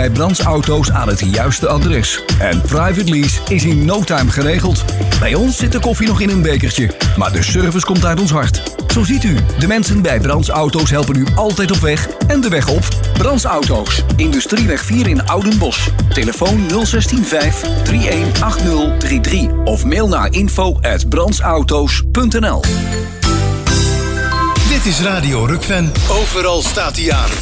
bij Brands Auto's aan het juiste adres. En private lease is in no time geregeld. Bij ons zit de koffie nog in een bekertje, maar de service komt uit ons hart. Zo ziet u, de mensen bij Brands Auto's helpen u altijd op weg en de weg op. Brands Auto's, Industrieweg 4 in Oudenbosch. Telefoon 0615 318033 of mail naar info@brandsauto's.nl. Dit is Radio Rukven. Overal staat hij aan.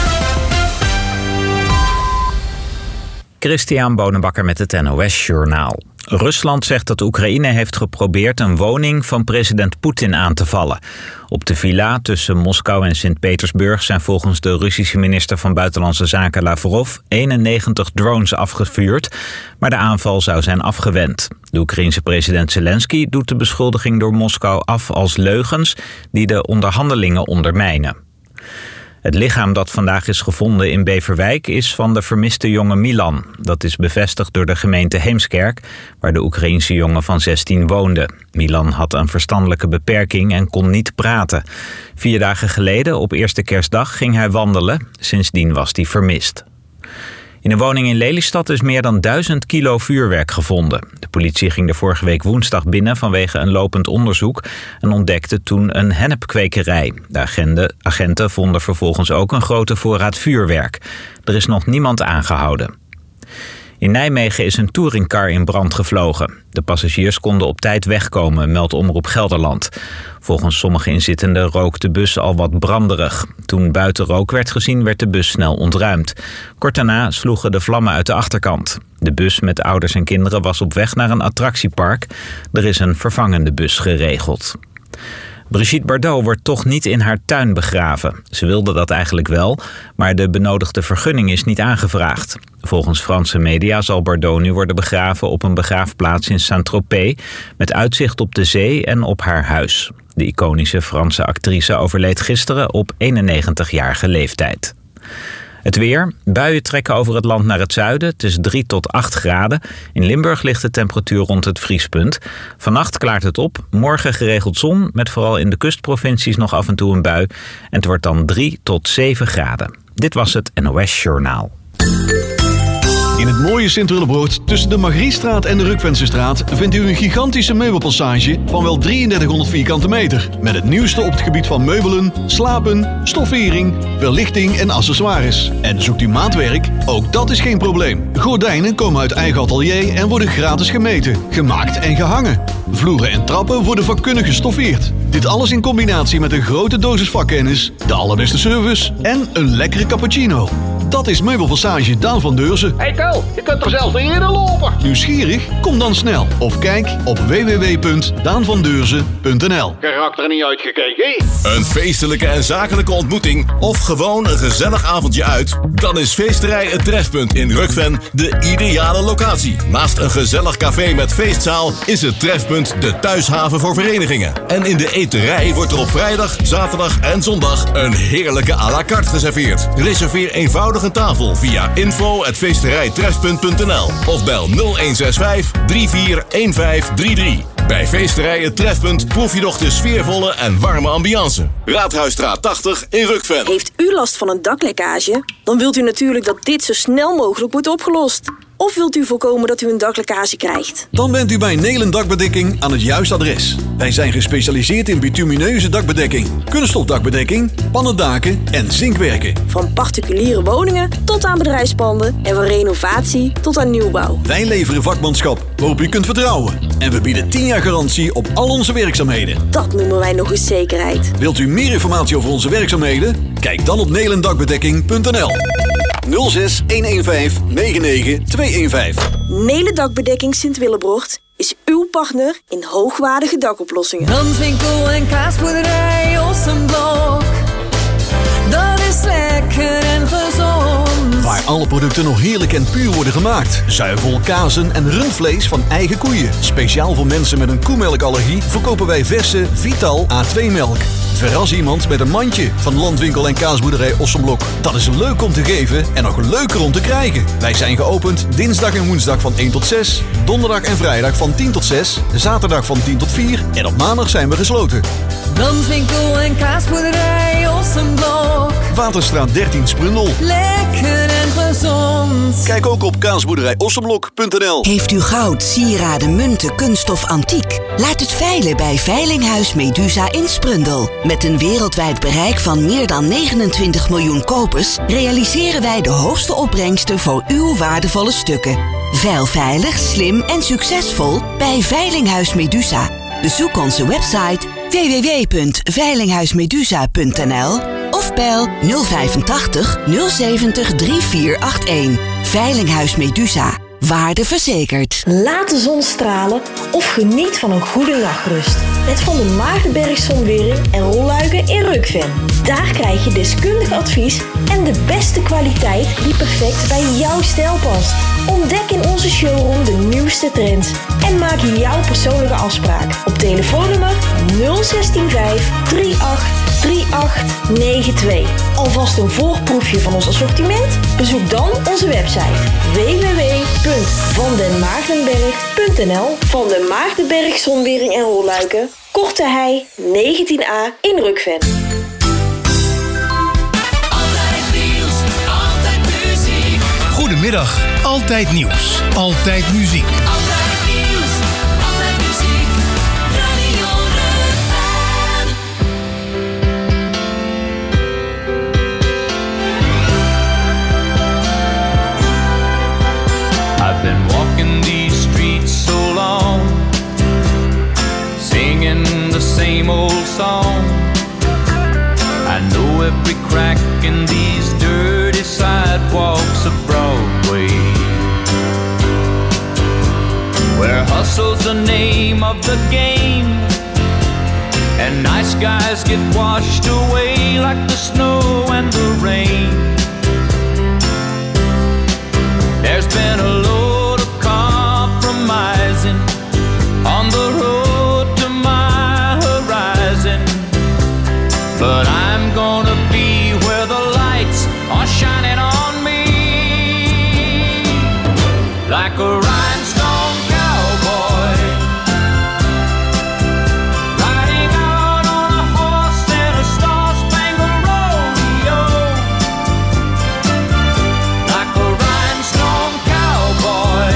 Christian Bonenbakker met het NOS Journaal. Rusland zegt dat Oekraïne heeft geprobeerd een woning van president Poetin aan te vallen. Op de villa tussen Moskou en Sint-Petersburg zijn volgens de Russische minister van Buitenlandse Zaken Lavrov 91 drones afgevuurd, maar de aanval zou zijn afgewend. De Oekraïense president Zelensky doet de beschuldiging door Moskou af als leugens die de onderhandelingen ondermijnen. Het lichaam dat vandaag is gevonden in Beverwijk is van de vermiste jongen Milan. Dat is bevestigd door de gemeente Heemskerk, waar de Oekraïense jongen van 16 woonde. Milan had een verstandelijke beperking en kon niet praten. 4 dagen geleden, op eerste kerstdag, ging hij wandelen. Sindsdien was hij vermist. In een woning in Lelystad is meer dan 1000 kilo vuurwerk gevonden. De politie ging er vorige week woensdag binnen vanwege een lopend onderzoek en ontdekte toen een hennepkwekerij. De agenten vonden vervolgens ook een grote voorraad vuurwerk. Er is nog niemand aangehouden. In Nijmegen is een touringcar in brand gevlogen. De passagiers konden op tijd wegkomen, meldt Omroep Gelderland. Volgens sommige inzittenden rook de bus al wat branderig. Toen buiten rook werd gezien, werd de bus snel ontruimd. Kort daarna sloegen de vlammen uit de achterkant. De bus met ouders en kinderen was op weg naar een attractiepark. Er is een vervangende bus geregeld. Brigitte Bardot wordt toch niet in haar tuin begraven. Ze wilde dat eigenlijk wel, maar de benodigde vergunning is niet aangevraagd. Volgens Franse media zal Bardot nu worden begraven op een begraafplaats in Saint-Tropez, met uitzicht op de zee en op haar huis. De iconische Franse actrice overleed gisteren op 91-jarige leeftijd. Het weer. Buien trekken over het land naar het zuiden. Het is 3 tot 8 graden. In Limburg ligt de temperatuur rond het vriespunt. Vannacht klaart het op. Morgen geregeld zon, met vooral in de kustprovincies nog af en toe een bui. En het wordt dan 3 tot 7 graden. Dit was het NOS Journaal. In het mooie Sint-Willebroord, tussen de Margriestraat en de Rukvensestraat, vindt u een gigantische meubelpassage van wel 3300 vierkante meter. Met het nieuwste op het gebied van meubelen, slapen, stoffering, verlichting en accessoires. En zoekt u maatwerk? Ook dat is geen probleem. Gordijnen komen uit eigen atelier en worden gratis gemeten, gemaakt en gehangen. Vloeren en trappen worden vakkundig gestoffeerd. Dit alles in combinatie met een grote dosis vakkennis, de allerbeste service en een lekkere cappuccino. Dat is Meubelpassage Daan van Deurzen. Hey Tel, je kunt er zelfs niet in lopen. Nieuwsgierig? Kom dan snel. Of kijk op www.daanvandeurzen.nl. Karakter niet uitgekeken. Een feestelijke en zakelijke ontmoeting of gewoon een gezellig avondje uit? Dan is Feesterij Het Trefpunt in Rukven de ideale locatie. Naast een gezellig café met feestzaal is het Trefpunt de thuishaven voor verenigingen. En in de eterij wordt er op vrijdag, zaterdag en zondag een heerlijke à la carte geserveerd. Reserveer eenvoudig een tafel via info@feesterijtrefpunt.nl of bel 0165 341533. Bij Feesterij Het Trefpunt proef je nog de sfeervolle en warme ambiance. Raadhuisstraat 80 in Rukven. Heeft u last van een daklekkage? Dan wilt u natuurlijk dat dit zo snel mogelijk wordt opgelost. Of wilt u voorkomen dat u een daklekkage krijgt? Dan bent u bij Nelen Dakbedekking aan het juiste adres. Wij zijn gespecialiseerd in bitumineuze dakbedekking, kunststofdakbedekking, pannendaken en zinkwerken. Van particuliere woningen tot aan bedrijfspanden en van renovatie tot aan nieuwbouw. Wij leveren vakmanschap waarop u kunt vertrouwen. En we bieden 10 jaar garantie op al onze werkzaamheden. Dat noemen wij nog eens zekerheid. Wilt u meer informatie over onze werkzaamheden? Kijk dan op nelendakbedekking.nl 06 115 99 215. Nelen Dakbedekking Sint-Willebroord is uw partner in hoogwaardige dakoplossingen. Brandswinkel en kaasboerderij Ossenblok. Dat is lekker en gezond. Waar alle producten nog heerlijk en puur worden gemaakt. Zuivel, kazen en rundvlees van eigen koeien. Speciaal voor mensen met een koemelkallergie verkopen wij verse Vital A2-melk. Verras iemand met een mandje van Landwinkel en kaasboerderij Ossenblok. Dat is leuk om te geven en nog leuker om te krijgen. Wij zijn geopend dinsdag en woensdag van 1 tot 6. Donderdag en vrijdag van 10 tot 6. Zaterdag van 10 tot 4. En op maandag zijn we gesloten. Landwinkel en kaasboerderij Ossenblok. Waterstraat 13 Sprundel. Lekker en gezond. Kijk ook op kaasboerderijossenblok.nl. Heeft u goud, sieraden, munten, kunststof, antiek? Laat het veilen bij Veilinghuis Medusa in Sprundel. Met een wereldwijd bereik van meer dan 29 miljoen kopers realiseren wij de hoogste opbrengsten voor uw waardevolle stukken. Veil veilig, slim en succesvol bij Veilinghuis Medusa. Bezoek onze website www.veilinghuismedusa.nl of bel 085 070 3481. Veilinghuis Medusa. Waarde verzekerd. Laat de zon stralen of geniet van een goede nachtrust. Met Van der Maagdenberg Zonwering en rolluiken in Rukven. Daar krijg je deskundig advies en de beste kwaliteit die perfect bij jouw stijl past. Ontdek in onze showroom de nieuwste trends en maak jouw persoonlijke afspraak op telefoonnummer 0165 38 3892. Alvast een voorproefje van ons assortiment? Bezoek dan onze website www.vandenmaagdenberg.nl. Van den Maagdenberg Zonwering en rolluiken, Korte Hei 19A in Rukven. Altijd nieuws, altijd muziek. Goedemiddag, altijd nieuws, altijd muziek. Altijd nieuws, altijd muziek. Radio Rukven. I've been walking these streets so long, singing the same old song. I know every crack in these dirty sidewalks of Broadway, where hustle's the name of the game, and nice guys get washed away like the snow and the rain. There's been a load of compromising on the road to my horizon, but I'm gonna be where the lights are shining on me, like a rhinestone cowboy, riding out on a horse in a star-spangled rodeo, like a rhinestone cowboy,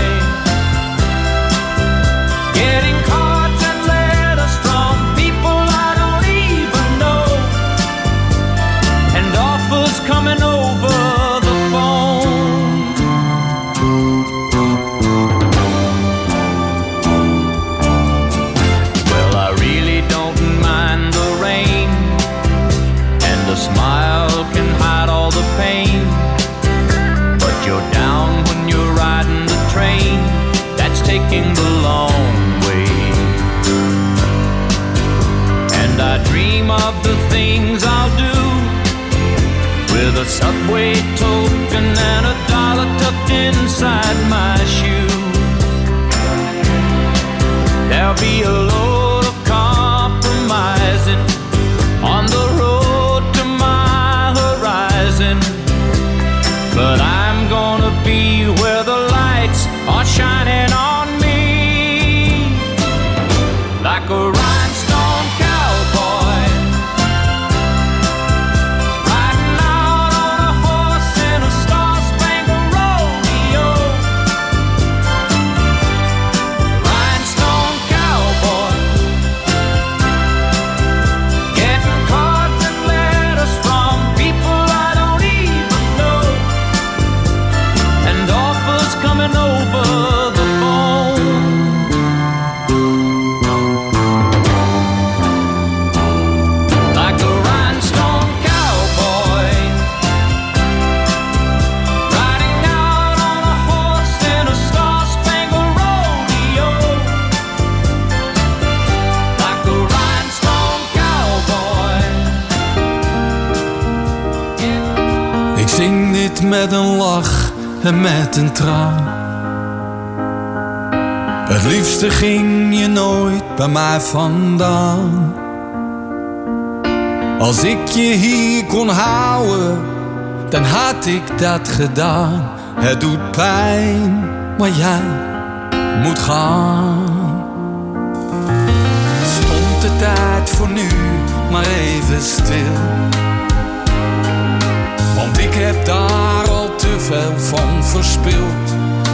getting cards and letters from people I don't even know, and offers coming over the phone. Well, I really don't mind the rain, and a smile can hide all the pain, but you're down when you're riding the train that's taking the long way. And I dream of the things I'll do with a subway token and a dollar tucked inside my shoe. There'll be a load of compromising on the road to my horizon, but I'm gonna be where the lights are shining on me, like a rhinestone cowboy, riding out on a horse in a star-spangled rodeo, rhinestone cowboy, getting cards and letters from people I don't even know, and offers coming over the phone. Like a rhinestone cowboy, riding out on a horse in a star-spangled rodeo, like a rhinestone cowboy. Ik zing dit met een lach en met een traan. Het liefste ging je nooit bij mij vandaan. Als ik je hier kon houden, dan had ik dat gedaan. Het doet pijn, maar jij moet gaan. Stond de tijd voor nu maar even stil, want ik heb daar al te veel van verspild.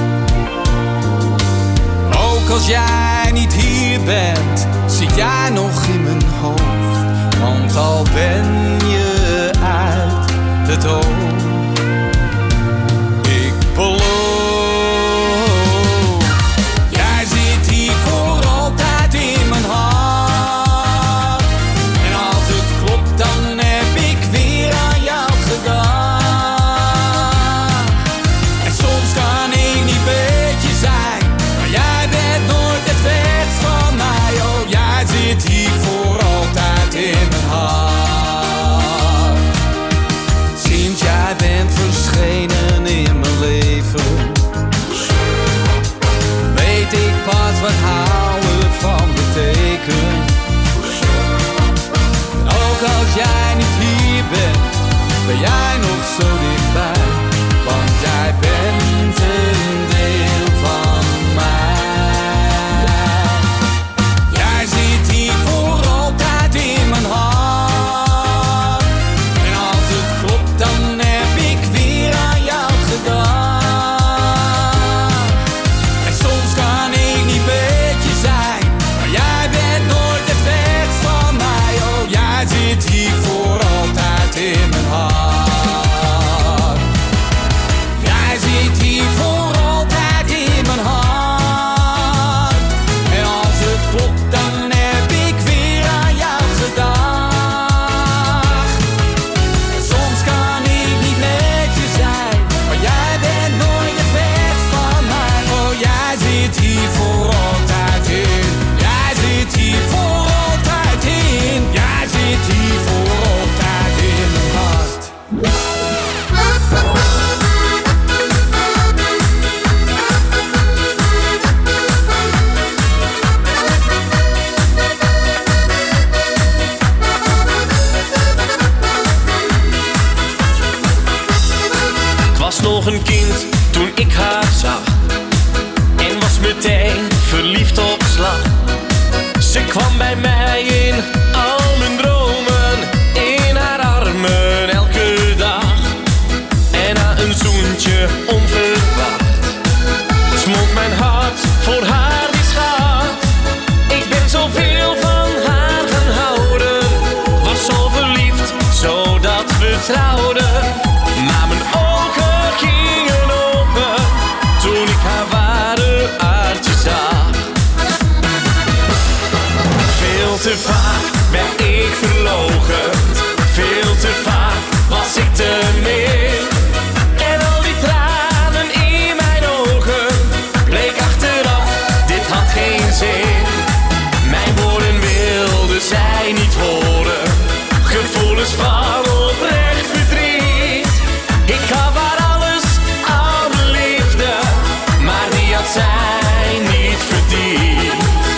Ook als jij niet hier bent, zit jij nog in mijn hoofd. Want al ben je uit het oog, ik beloof. Jij zit hier voor altijd in mijn hart. En als het klopt, dan heb ik weer aan jou gedacht. En soms kan ik niet beetje zijn, maar jij bent nooit het weg van mij. Oh, jij zit hier voor altijd in mijn hart. Sinds jij bent verschenen in mijn leven, weet ik pas wat houden van betekent. Ook als jij niet hier bent, ben jij nog zo dichtbij. Want jij bent een deel van mij. Jij zit hier voor altijd in mijn hart. En als het klopt, dan heb ik weer aan jou gedacht. En soms kan ik niet beetje zijn, maar jij bent nooit het weg van mij. Oh, jij zit hier voor altijd in mijn hart. Jij zit hier voor altijd in mijn hart. En als het klopt, dan heb ik weer aan jou gedacht. En soms kan ik niet met je zijn, maar jij bent nooit het weg van mij. Oh, jij zit hier voor altijd in. Jij zit hier voor altijd in. Jij zit hier voor altijd in mijn hart. Ik was nog een kind toen ik haar zag en was meteen verliefd op slag. Ze kwam bij mij in al mijn dromen, in haar armen elke dag. En na een zoentje onverwacht smolt mijn hart voor haar die schat. Ik ben zoveel van haar gaan houden, was zo verliefd zodat we trouwden. Maar mijn ogen gingen open toen ik haar ware aardje zag. Veel te vaak ben ik verloochend, veel te vaak was ik te min. En al die tranen in mijn ogen, bleek achteraf, dit had geen zin. Mijn woorden wilde zij niet horen, gevoelens van oprecht verdriet. Ik gaf haar alles aan mijn liefde, maar die had zij niet verdiend.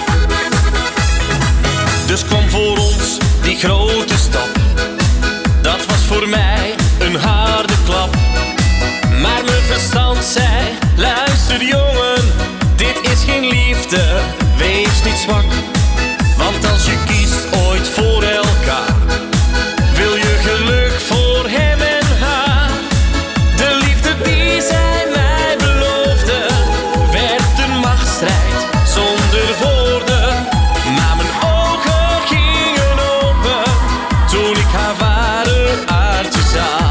Dus kwam voor ons die grote stap, dat was voor mij een harde klap. Maar mijn verstand zei, luister jongen, dit is geen liefde, wees niet zwak. Want als je kiest ooit voor elkaar, wil je geluk voor hem en haar. De liefde die zij mij beloofde, werd een machtsstrijd zonder woorden. Maar mijn ogen gingen open toen ik haar ware aardje zag.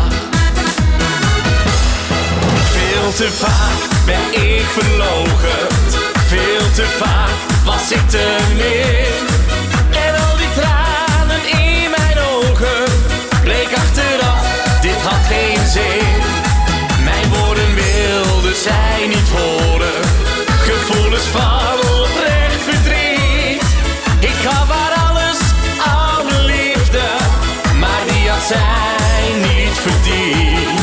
Veel te vaak ben ik verloochend, veel te vaak was ik te min. En al die tranen in mijn ogen, bleek achteraf, dit had geen zin. Mijn woorden wilde zij niet horen, gevoelens van oprecht verdriet. Ik gaf haar alles aan mijn liefde, maar die had zij niet verdiend.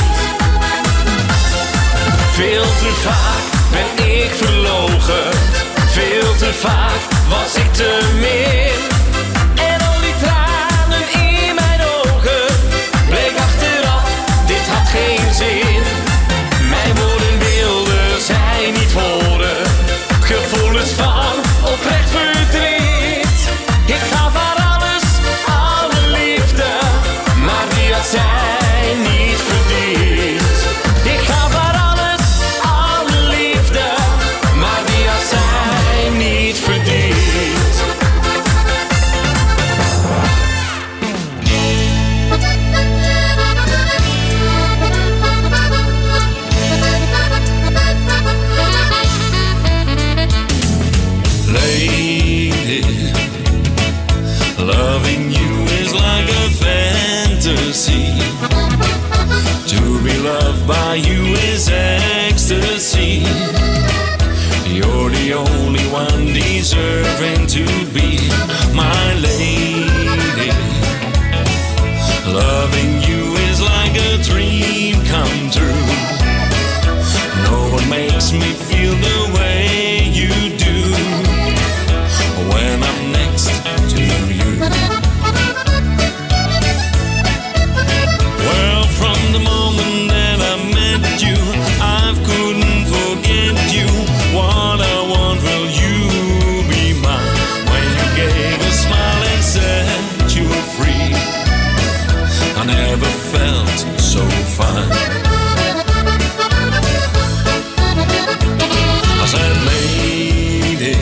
Veel te vaak ben ik verloochend, veel te vaak was ik te min. En al die tranen in mijn ogen, bleek achteraf, dit had geen zin. Mijn woorden wilde zij niet horen, gevoelens van oprecht verdriet. Ik gaf haar alles aan mijn liefde, maar die had zij niet verdiend. Ik gaf deserving to be my lady. Loving you is like a dream come true. No one makes me feel the way you do when I'm next to you. Well, from the moment that I met you, I couldn't forget you. What I want, will you be mine? When you gave a smile and said you were free, I never felt so fine. I said, lady,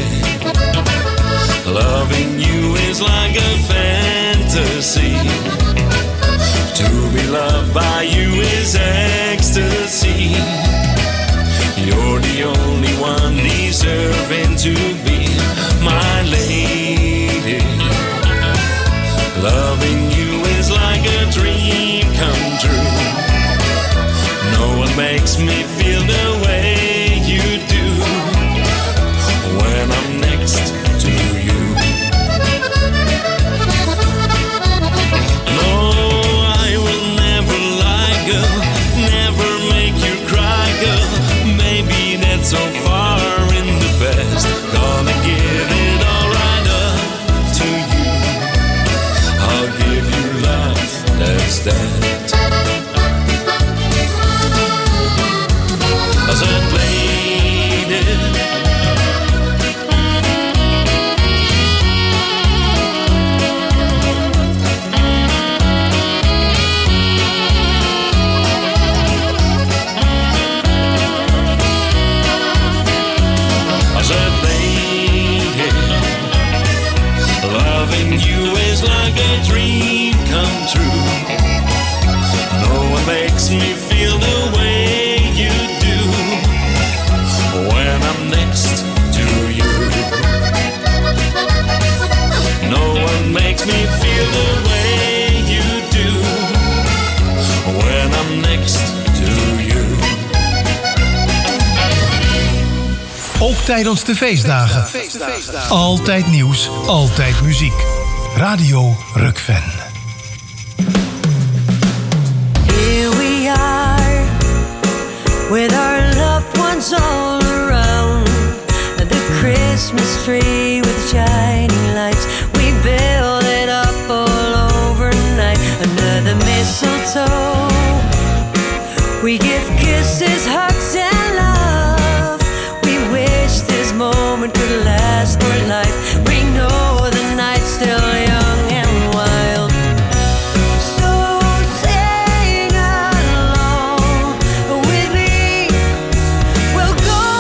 loving you is like a fantasy. To be loved by you is ecstasy. You're the only one deserving to be my lady. Loving you is like a dream come true. No one makes me feel the way you do when I'm next to you. No, I will never lie, girl, never make you cry, girl. Maybe that's so far in the past. Gonna give it all right up to you. I'll give you love that's that. I said, lady, I said, lady, loving you is like a dream come true. No one makes me feel the way you do when I'm next to you. No one makes me feel the way you do when I'm next to you. Ook tijdens de feestdagen. Altijd nieuws, altijd muziek. Radio Rukven. Here we are, with our loved ones all around. The Christmas tree with shining lights. We build it up all overnight under the mistletoe. We give kisses, hugs, and love. We wish this moment could last for life. We know the night's still young and wild. So sing along with me. We'll go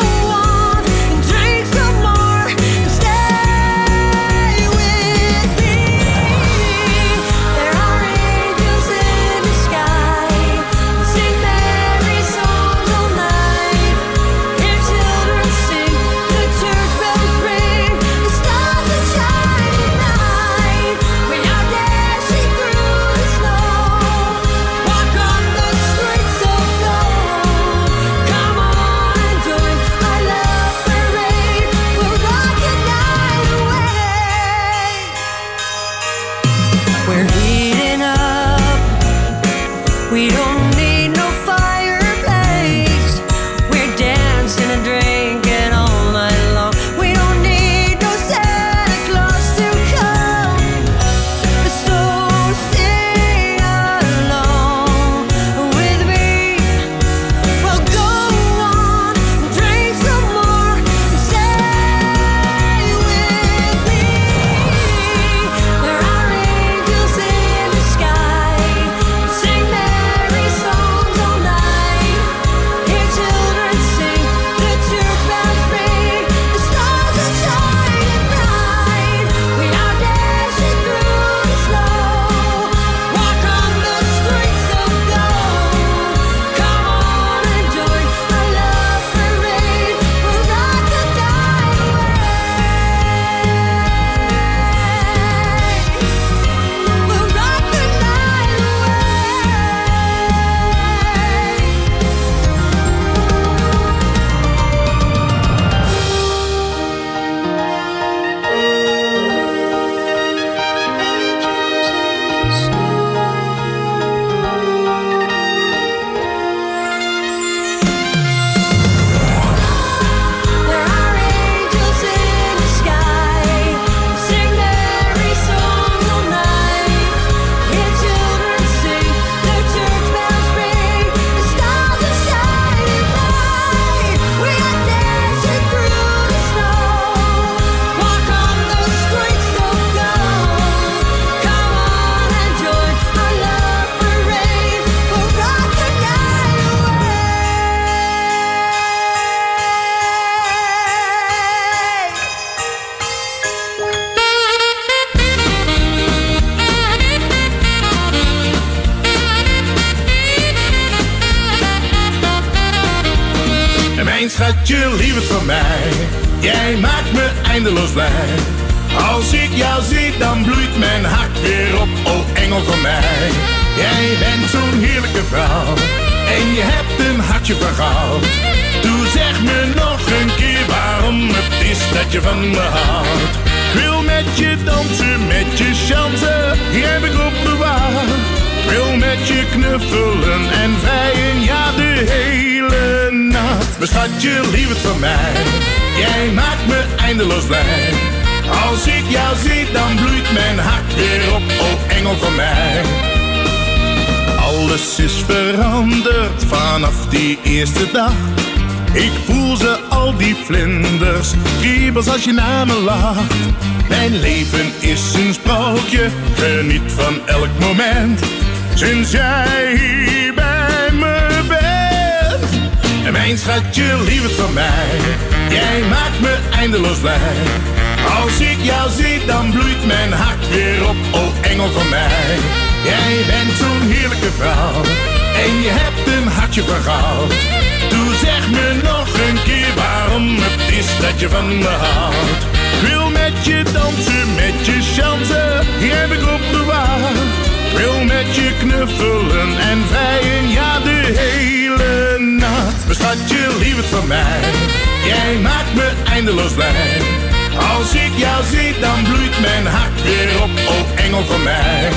Mijn schatje, lieverd van mij, jij maakt me eindeloos blij. Als ik jou zie, dan bloeit mijn hart weer op, oh engel van mij. Jij bent zo'n heerlijke vrouw, en je hebt een hartje van goud. Doe zeg me nog een keer waarom het is dat je van me houdt. Ik wil met je dansen, met je chansen, die heb ik opbewaard. Ik wil met je knuffelen en vrijen, ja de hele nacht. Mijn schatje, lieverd van mij, jij maakt me eindeloos blij. Als ik jou zie, dan bloeit mijn hart weer op, oh engel van mij. Alles is veranderd vanaf die eerste dag. Ik voel ze al die vlinders, kriebels als je naar me lacht. Mijn leven is een sprookje, geniet van elk moment. Sinds jij hier bij me bent. En mijn schatje, lieverd van mij, jij maakt me eindeloos blij. Als ik jou zie, dan bloeit mijn hart weer op, oh engel van mij. Jij bent zo'n heerlijke vrouw, en je hebt een hartje van goud. Doe zeg me nog een keer waarom het is dat je van me houdt. Ik wil met je dansen, met je chansen, die heb ik opbewaard. Ik wil met je knuffelen en vrijen, ja de hele nacht. Mijn schatje, lieverd van mij, jij maakt me eindeloos blij. Als ik jou zie, dan bloeit mijn hart weer op, oh engel van mij.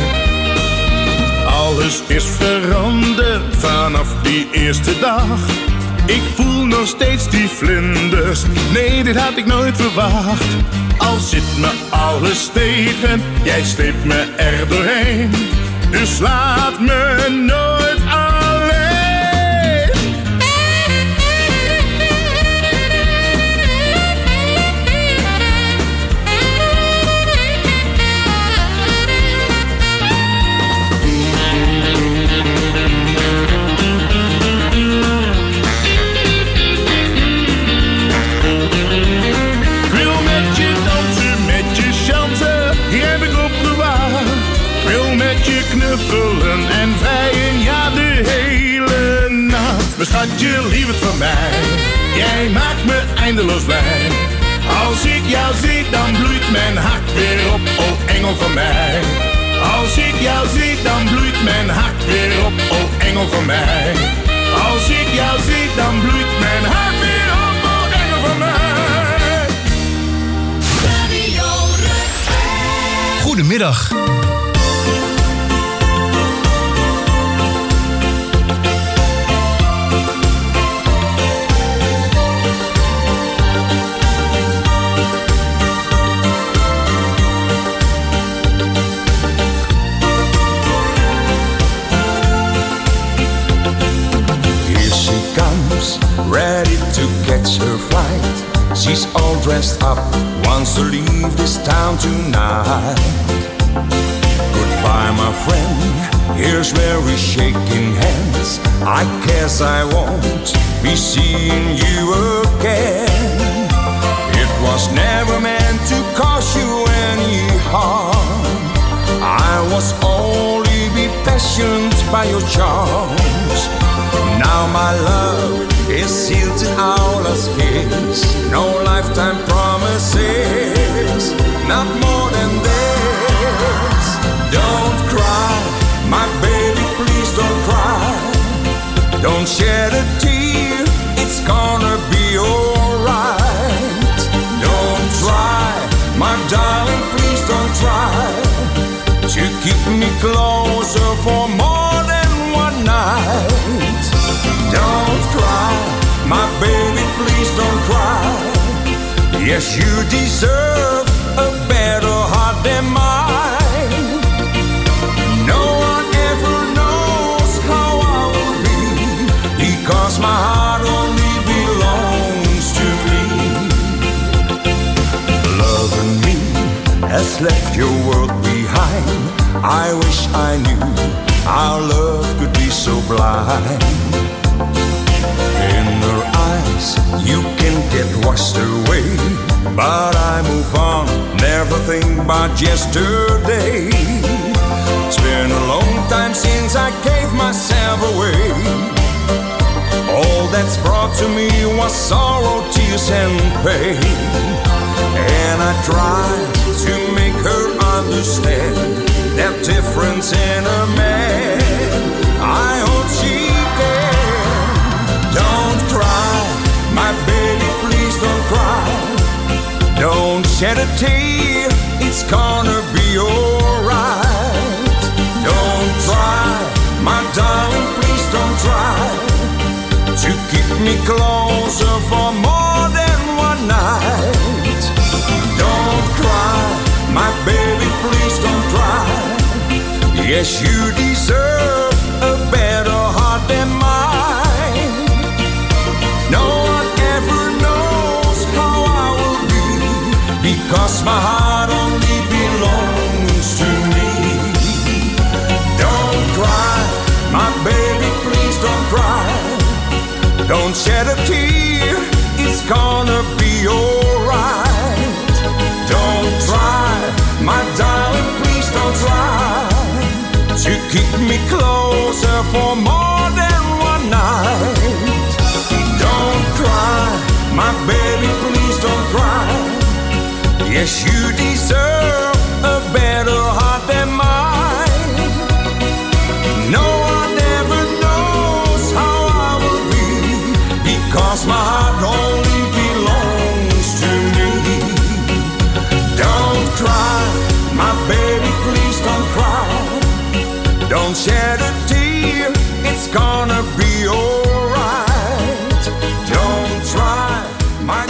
Alles is veranderd vanaf die eerste dag. Ik voel nog steeds die vlinders, nee dit had ik nooit verwacht. Al zit me alles tegen, jij sleept me er doorheen. Dus laat me nooit alleen. Knuffelen en vrijen, ja de hele nacht. Mijn schatje, lieverd van mij, jij maakt me eindeloos blij. Als ik jou zie, dan bloeit mijn hart weer op, oh engel van mij. Als ik jou zie, dan bloeit mijn hart weer op, oh engel van mij. Als ik jou zie, dan bloeit mijn hart weer op, oh engel van mij. Goedemiddag. Ready to catch her flight. She's all dressed up, wants to leave this town tonight. Goodbye my friend, here's where we're shaking hands. I guess I won't be seeing you again. It was never meant to cause you any harm. I was only be passionate by your charms. Now my love is sealed in our last kiss. No lifetime promises, not more than this. Don't cry, my baby, please don't cry. Don't shed a tear, it's gonna be alright. Don't try, my darling, please don't try to keep me closer for more than one night. Don't cry, my baby, please don't cry. Yes, you deserve a better heart than mine. No one ever knows how I will be, because my heart only belongs to me. Loving me has left your world behind. I wish I knew our love could be so blind. In her eyes, you can get washed away, but I move on, never think about yesterday. It's been a long time since I gave myself away. All that's brought to me was sorrow, tears, and pain. And I tried to make her understand that difference in a man. I hope she can. Don't cry, my baby, please don't cry. Don't shed a tear, it's gonna be alright. Don't try, my darling, please don't try to keep me closer for more than one night. Don't cry, my baby, please don't cry. Yes, you deserve a better heart than mine. No one ever knows how I will be, because my heart only belongs to me. Don't cry, my baby, please don't cry. Don't shed a tear, it's gonna be alright. Don't try, my darling, please don't try to keep me closer for more than one night. Don't cry, my baby, please don't cry. Yes, you deserve a better heart than mine. No one ever knows how I will be, because my heart only belongs to me. Don't cry, my baby, please don't cry. Don't shed a tear, it's gonna be alright. Don't try, my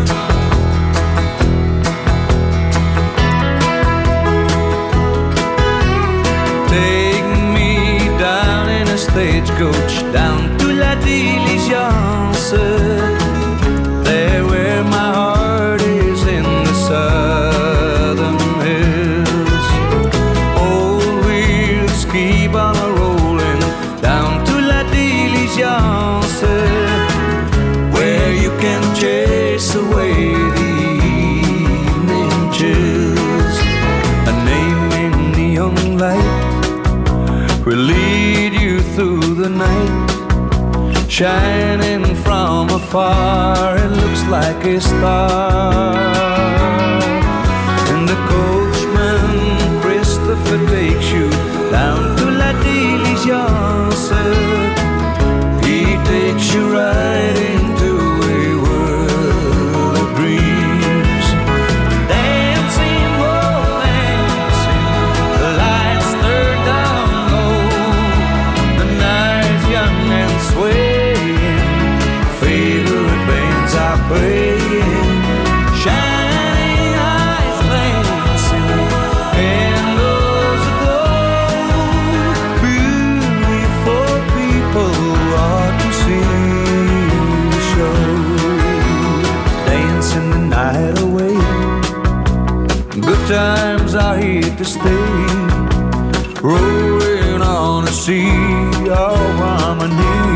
Take me down in a stagecoach down to La Diligence, there where my heart is in the southern hills. Old wheels keep on a-rolling down to La Diligence, where you can chase away the evening chills. A name in neon light will lead you through the night. Shining from afar, it looks like a star. And the coachman, Christopher, takes you down to La Diligence. He takes you right into a world of dreams. Dancing, romancing, the lights turn down low. The night's young and swaying, favorite bands are playing. Shining eyes glancing, candles aglow. Beautiful people ought to see the show. Dancing the night away, good times are here to stay. Rolling on a sea of harmony,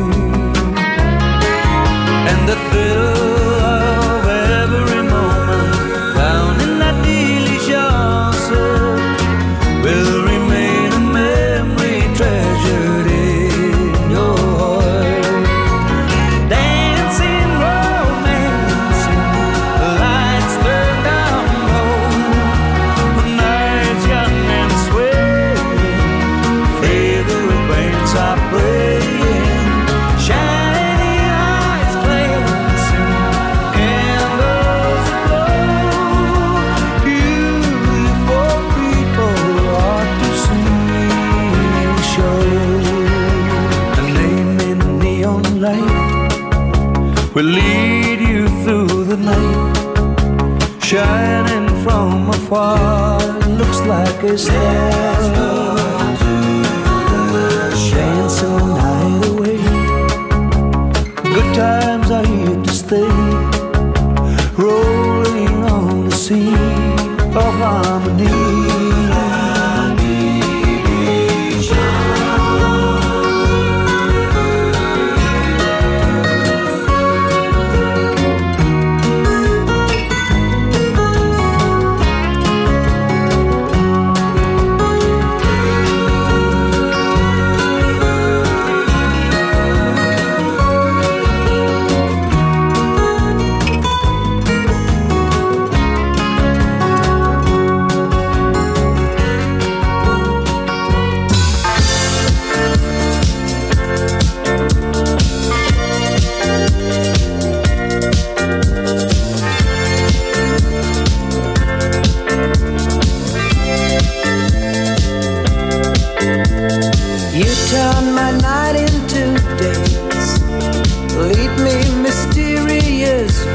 and the thrill of every moment down in that diligence will remain a memory treasured in your heart. Dancing, romancing, the lights turn down low. The night's young and swaying, favorite bands are playing. Shining eyes glancing, candles aglow. Beautiful people ought to see the show. A name in neon light will lead you through the night. Shining from afar, it looks like a star. Dancing the night away, good times are here to stay. Rolling on the sea of harmony.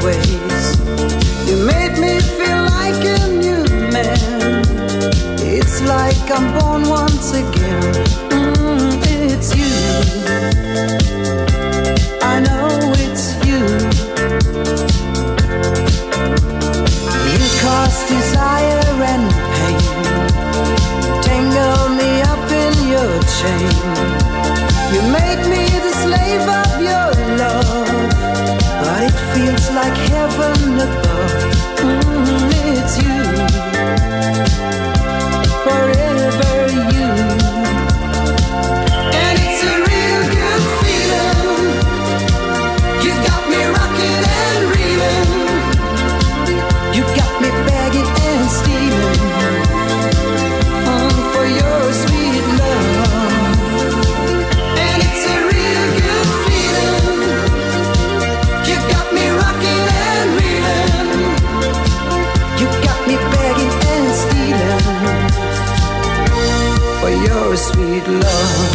ways. You made me feel like a new man. It's like I'm born once again. It's you. I know it's you. You cause desire and pain. Tangle me up in your chain. You make me the slave of your love, but it feels like heaven above. It's you, forever you. And it's a real good feeling. You got me rocking and reeling. You got me begging and stealing for your sweet love. And it's a real good feeling. You got me rocking and reeling. You got me begging and stealing for your sweet love.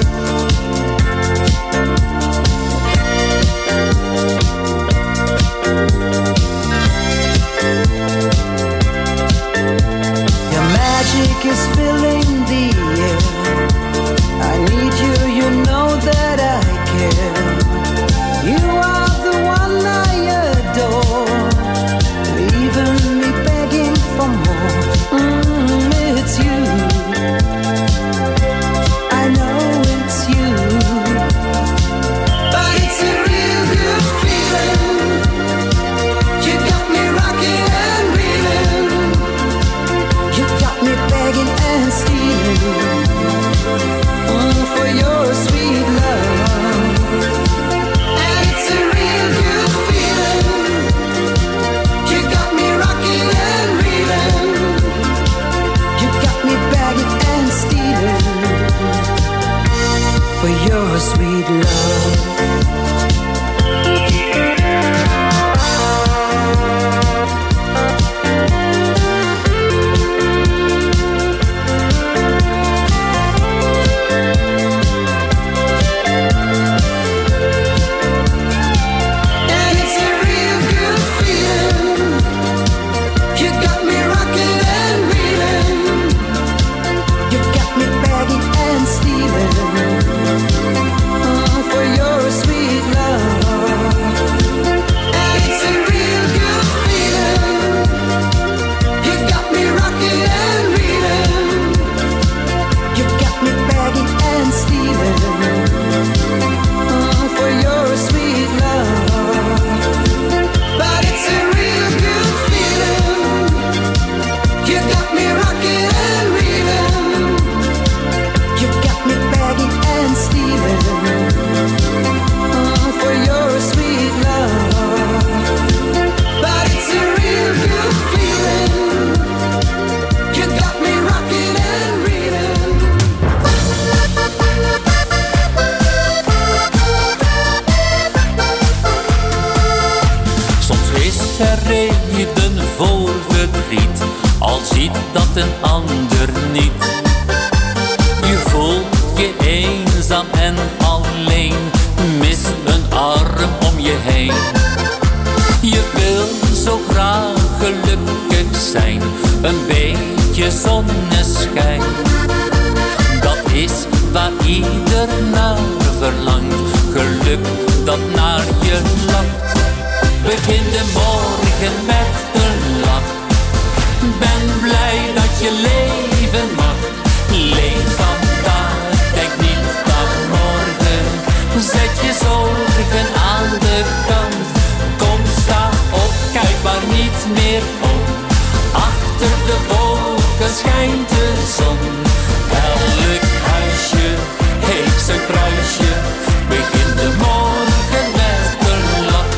Your magic is filling the air. I need you, you know that I care. You are the one I adore, leaving me begging for more. It's you. I know it's you. But it's a real good feeling. You got me rocking and reeling. You got me begging and stealing for your sweet love. And it's a real good feeling. You got me rocking and reeling. You got me begging and stealing for your sweet love. And it's a real good feeling. You got me rocking and reeling. You got me begging and stealing for your sweet love. And it's a real good feeling. You got me rocking and reeling. You got me begging and stealing for your sweet love. But it's a real good feeling. You got me rocking and reeling. You got me begging and stealing for your sweet love. But it's a real good feeling. You got me rocking and reeling. Soms is er reden voor verdriet, al ziet dat een ander niet. Je voelt je eenzaam en alleen, mist een arm om je heen. Je wil zo graag gelukkig zijn, een beetje zonneschijn. Dat is waar ieder naar verlangt, geluk dat naar je lacht. Begin de morgen met een lach. Ben blij dat je leven mag. Leef vandaag, denk niet aan morgen. Zet je zorgen aan de kant. Kom, sta op, kijk maar niet meer om. Achter de wolken schijnt de zon. Elk huisje heeft zijn kruisje. Begin de morgen met een lach.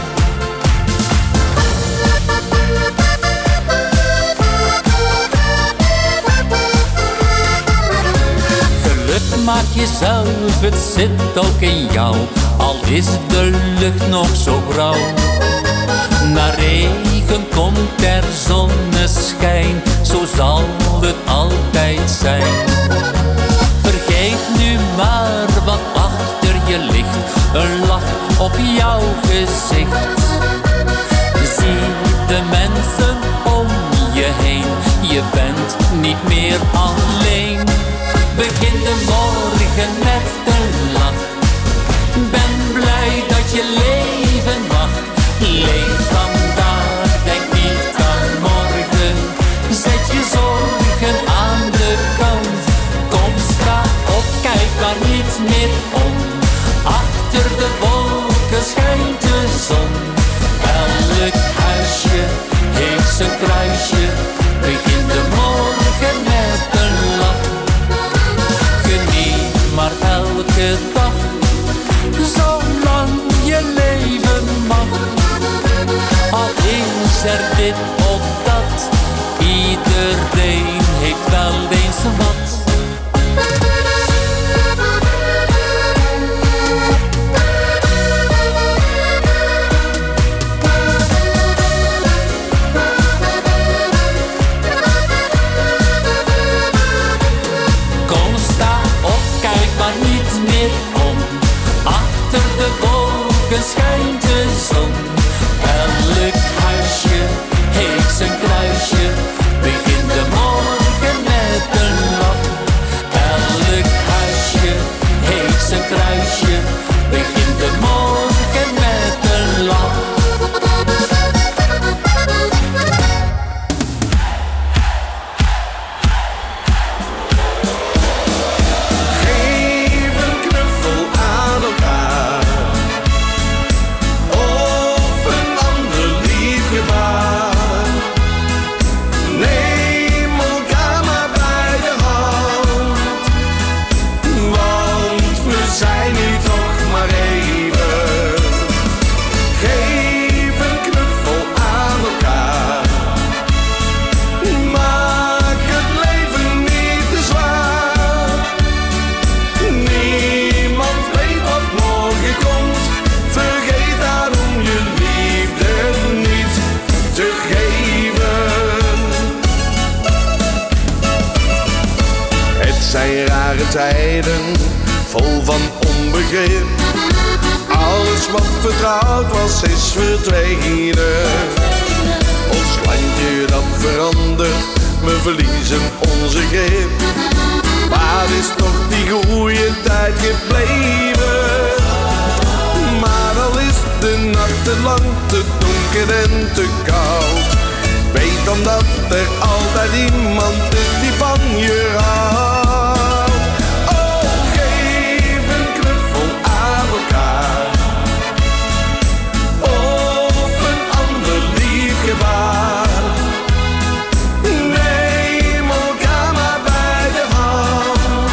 Geluk maak jezelf, het zit ook in jou. Al is de lucht nog zo grauw. Na regen komt er zonneschijn, zo zal het altijd zijn. Vergeet nu maar wat achter je ligt, een lach op jouw gezicht. nooit meer alleen. Begin de morgen met een lach. Ben blij dat je leven mag. Leef vandaag, denk niet aan morgen. Zet je zorgen aan de kant. Kom, sta op, kijk maar niet meer om. Achter de wolken schijnt de zon. Elk huisje heeft zijn kruisje. Begin de morgen met een lach. Geniet maar elke dag, zolang je leven mag. Al is er dit of dat, iedereen heeft wel eens wat. Kom, sta op, kijk maar niet meer om. Achter de wolken schijnt de zon. Elk huisje heeft zijn kruisje. Begin de morgen met een lach. Elk huisje heeft zijn kruisje. Begin de morgen met een lach. Geef een knuffel aan elkaar, of een ander lief gebaar. Neem elkaar maar bij de hand, want we zijn nu toch maar even. Geef een knuffel aan elkaar, maak het leven niet te zwaar. Niemand weet wat morgen komt, vergeet daarom je liefde niet te geven. Het zijn rare tijden, vol van onbegrip. Alles wat vertrouwd was is verdwenen. Ons landje dat verandert, we verliezen onze grip. Waar is toch die goede tijd gebleven? Maar al is de nacht te lang, te donker en te koud, weet dan dat er altijd iemand is die van je houdt. Oh, geef een knuffel aan elkaar, of een ander lief gebaar. Neem elkaar maar bij de hand,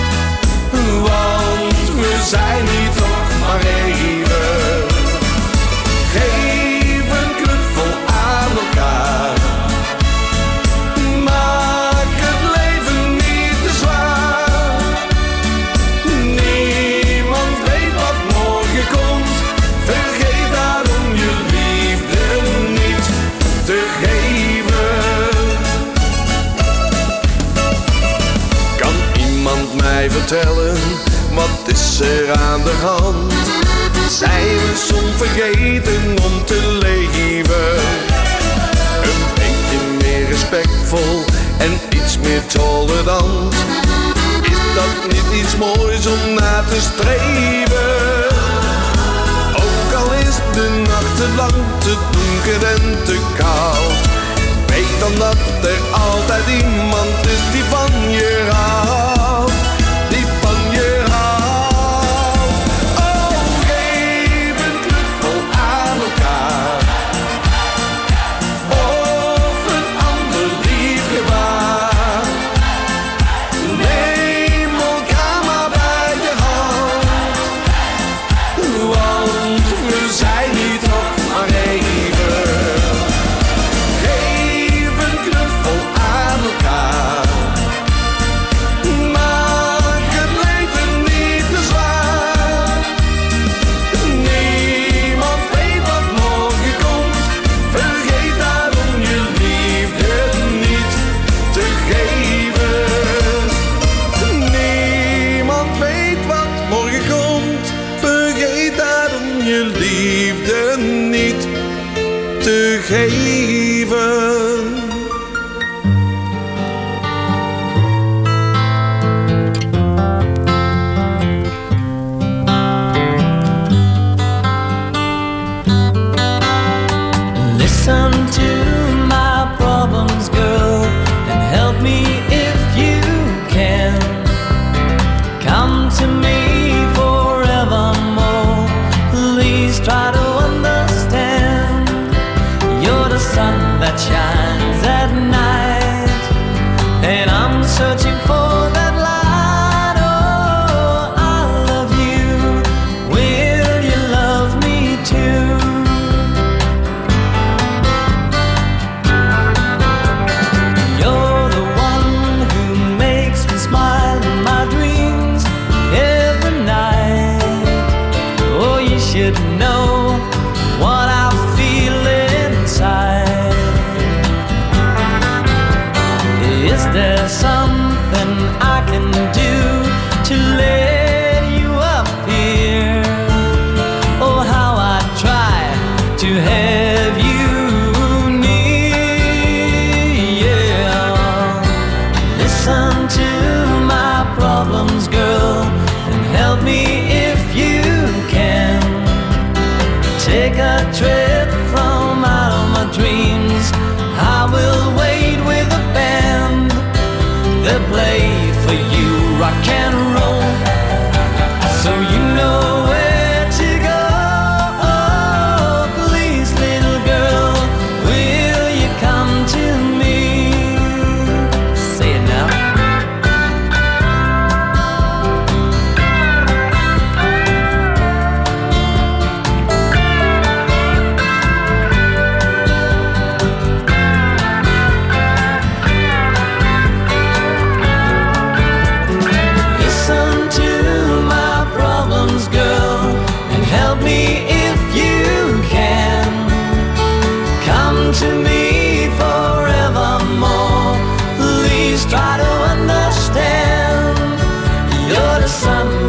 want we zijn hier toch maar even. Geef een knuffel aan elkaar, maak het leven niet te zwaar. Niemand weet wat morgen komt, vergeet daarom je liefde niet te geven. Kan iemand mij vertellen, wat is er aan de hand? Zijn we soms vergeten om te leven? Een beetje meer respectvol en iets meer tolerant. Is dat niet iets moois om naar te streven? Ook al is de nacht te lang, te donker en te koud, weet dan dat er altijd iemand is die van je houdt. Die van je houdt. Oh, geef een knuffel aan elkaar, of een ander lief gebaar. Neem elkaar maar bij de hand, want we zijn hier toch maar even. Geef een knuffel aan elkaar, maak het leven niet te zwaar. Niemand weet wat morgen komt, vergeet daarom je liefde niet te geven. Niemand weet wat morgen komt, vergeet daarom je liefde niet te geven.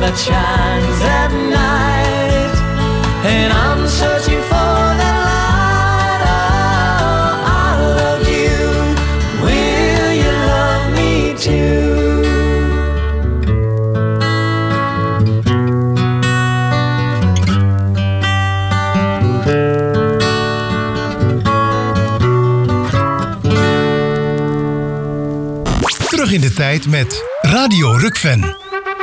that shines at night, and I'm searching for that light. Oh, I love you. Will you love me too? Terug in de tijd met Radio Rukven.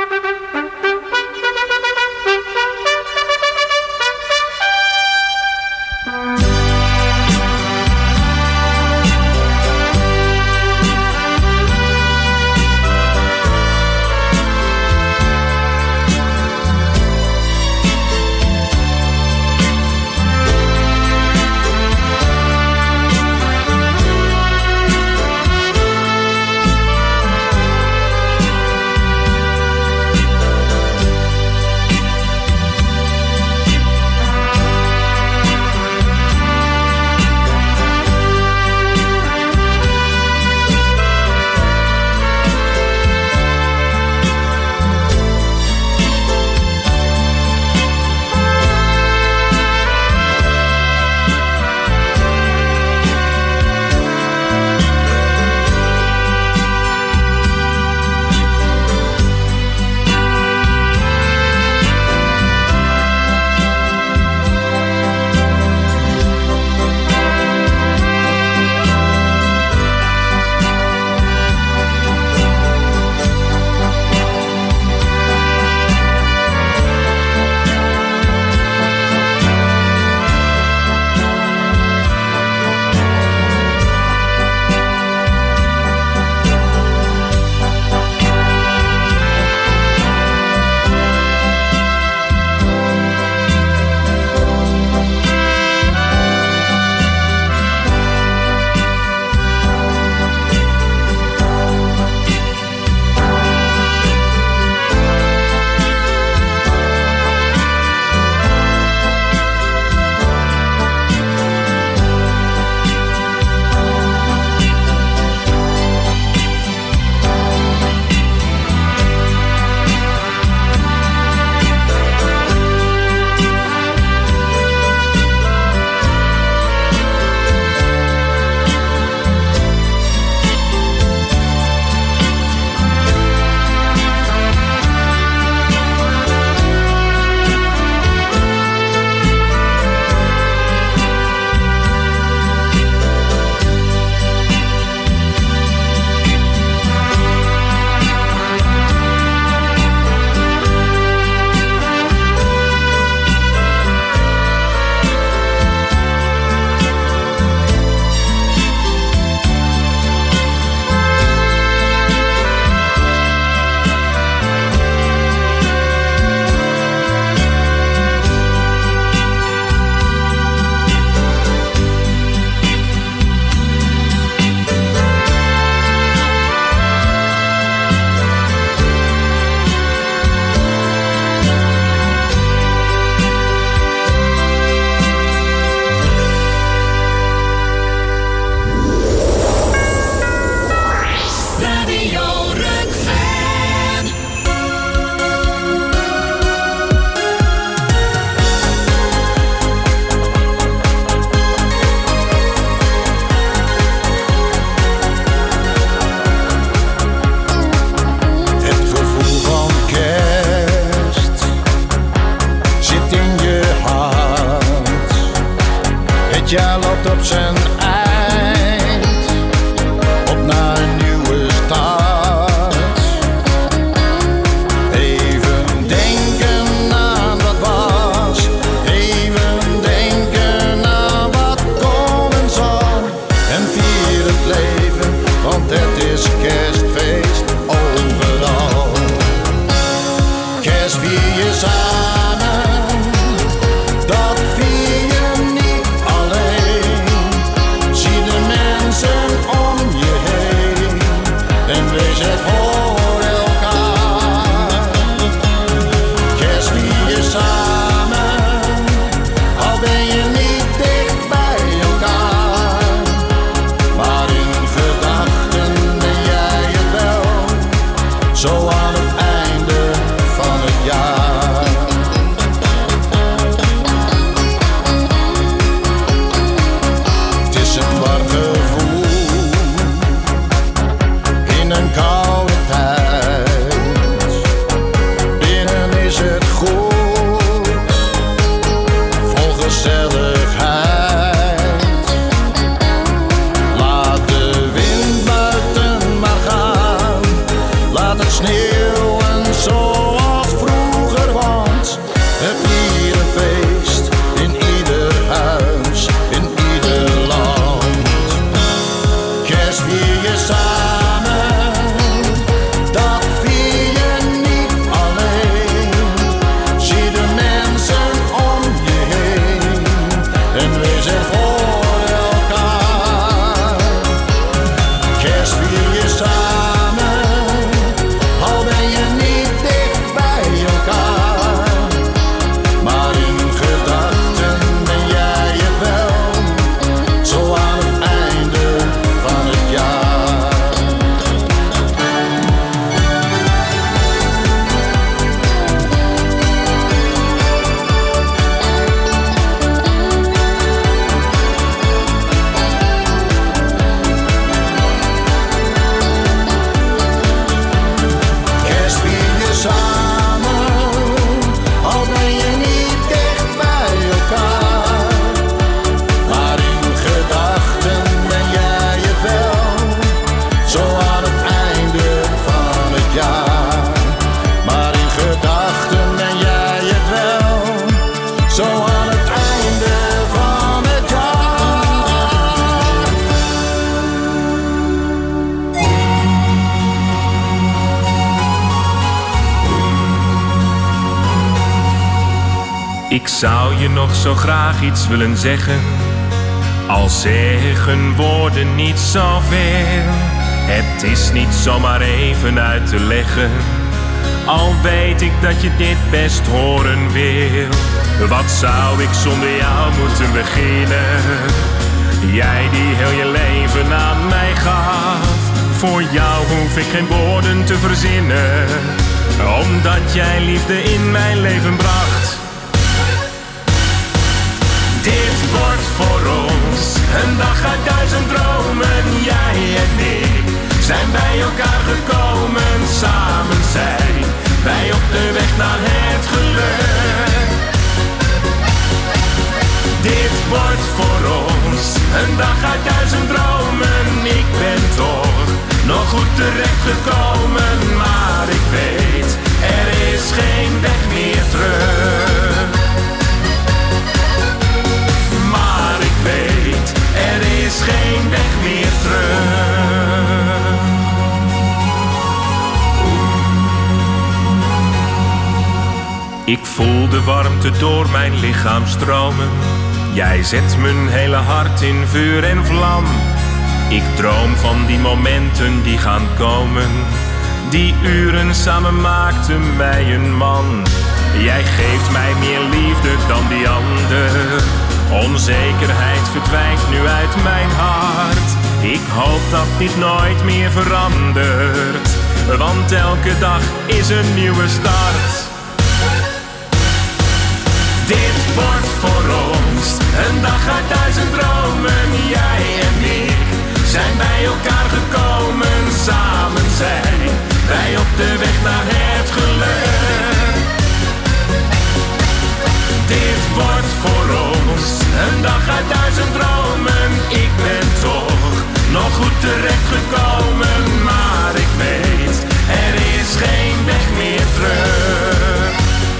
jaar loopt op zijn eind, op naar een nieuwe start. Even denken aan wat was, even denken aan wat komen zal. En vier het leven, want het is kerstfeest overal. Kerst vier je samen, dat vier je niet alleen. zou je nog zo graag iets willen zeggen, al zeggen woorden niet zoveel. Het is niet zomaar even uit te leggen, al weet ik dat je dit best horen wil. Wat zou ik zonder jou moeten beginnen? Jij die heel je leven aan mij gaf. Voor jou hoef ik geen woorden te verzinnen, omdat jij liefde in mijn leven bracht. Dit wordt voor ons een dag uit 1000 dromen. Jij en ik zijn bij elkaar gekomen. Samen zijn wij op de weg naar het geluk. Dit wordt voor ons een dag uit 1000 dromen. Ik ben toch nog goed terechtgekomen, maar ik weet, er is geen weg meer terug. Maar ik weet, er is geen weg meer terug. Ik voel de warmte door mijn lichaam stromen. Jij zet mijn hele hart in vuur en vlam. Ik droom van die momenten die gaan komen. Die uren samen maakten mij een man. Jij geeft mij meer liefde dan die ander. Onzekerheid verdwijnt nu uit mijn hart. Ik hoop dat dit nooit meer verandert, want elke dag is een nieuwe start. Dit wordt voor ons een dag uit 1000 dromen. Jij en ik zijn bij elkaar gekomen. Samen zijn wij op de weg naar het geluk. Dit wordt voor ons een dag uit 1000 dromen. Ik ben toch nog goed terechtgekomen, maar ik weet, er is geen weg meer terug.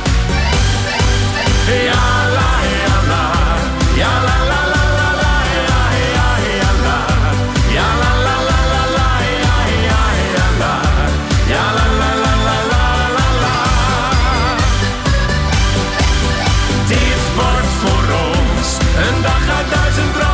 Ja la ja la, ja la la la la la, ja ja ja la, ja la la la la la, ja ja ja la, ja la la la la la la la. Dit wordt voor ons een dag uit 1000 dromen.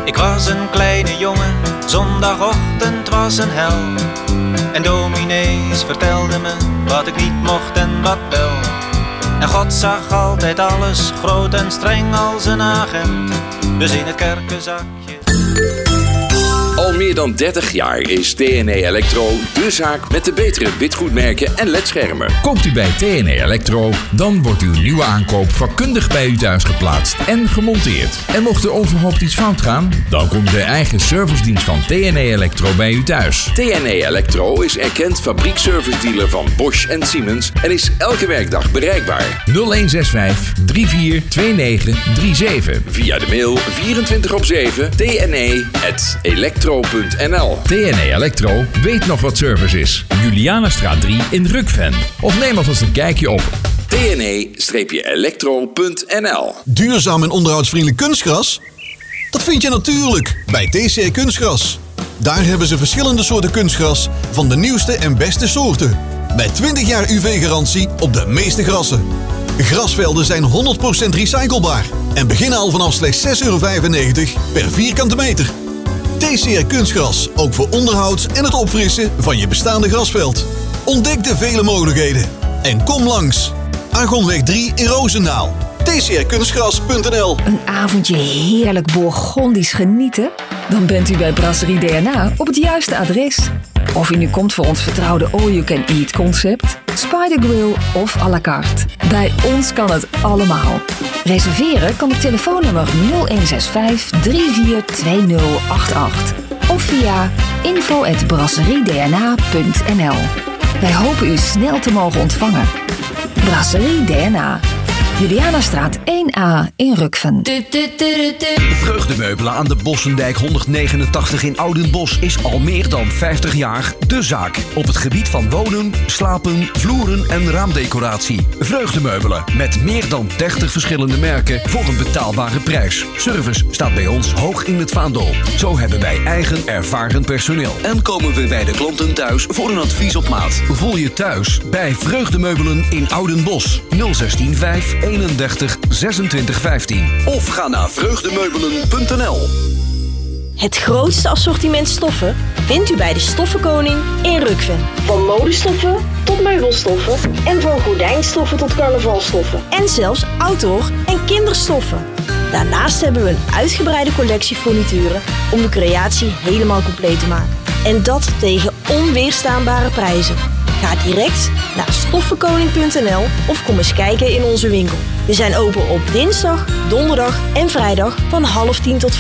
Ik was een kleine jongen, zondagochtend was een hel. En dominees vertelden me wat ik niet mocht en wat wel. En God zag altijd alles, groot en streng als een agent. Dus in het kerkenzakje. Al meer dan 30 jaar is TNE Electro de zaak met de betere witgoedmerken en ledschermen. Koopt u bij TNE Electro, dan wordt uw nieuwe aankoop vakkundig bij u thuis geplaatst en gemonteerd. En mocht er onverhoopt iets fout gaan, dan komt de eigen servicedienst van TNE Electro bij u thuis. TNE Electro is erkend fabriekservice-dealer van Bosch en Siemens en is elke werkdag bereikbaar. 0165 342937. Via de mail 24/7 tne@electro.nl. TNE Electro weet nog wat service is. Julianastraat 3 in Rukven. Of neem alvast een kijkje op tne-electro.nl. Duurzaam en onderhoudsvriendelijk kunstgras? Dat vind je natuurlijk bij TCR Kunstgras. Daar hebben ze verschillende soorten kunstgras van de nieuwste en beste soorten. Met 20 jaar UV-garantie op de meeste grassen. Grasvelden zijn 100% recyclebaar en beginnen al vanaf slechts €6,95 per vierkante meter. TCR Kunstgras, ook voor onderhoud en het opfrissen van je bestaande grasveld. Ontdek de vele mogelijkheden en kom langs. Argonweg 3 in Roosendaal. tcrkunstgras.nl. Een avondje heerlijk Bourgondisch genieten? Dan bent u bij Brasserie DNA op het juiste adres. Of u nu komt voor ons vertrouwde all-you-can-eat concept, Spider Grill of à la carte. Bij ons kan het allemaal. Reserveren kan op telefoonnummer 0165 342088 of via info@brasseriedna.nl. Wij hopen u snel te mogen ontvangen. Brasserie DNA. Julianastraat 1A in Rukven. Vreugdemeubelen aan de Bossendijk 189 in Oudenbosch is al meer dan 50 jaar de zaak. Op het gebied van wonen, slapen, vloeren en raamdecoratie. Vreugdemeubelen met meer dan 30 verschillende merken voor een betaalbare prijs. Service staat bij ons hoog in het vaandel. Zo hebben wij eigen ervaren personeel. En komen we bij de klanten thuis voor een advies op maat. Voel je thuis bij Vreugdemeubelen in Oudenbosch 016 31 26 15. Of ga naar vreugdemeubelen.nl. Het grootste assortiment stoffen vindt u bij de Stoffenkoning in Rukven. Van modestoffen tot meubelstoffen en van gordijnstoffen tot carnavalstoffen. En zelfs outdoor- en kinderstoffen. Daarnaast hebben we een uitgebreide collectie furnituren om de creatie helemaal compleet te maken. En dat tegen onweerstaanbare prijzen. Ga direct naar stoffenkoning.nl of kom eens kijken in onze winkel. We zijn open op dinsdag, donderdag en vrijdag van 9:30 tot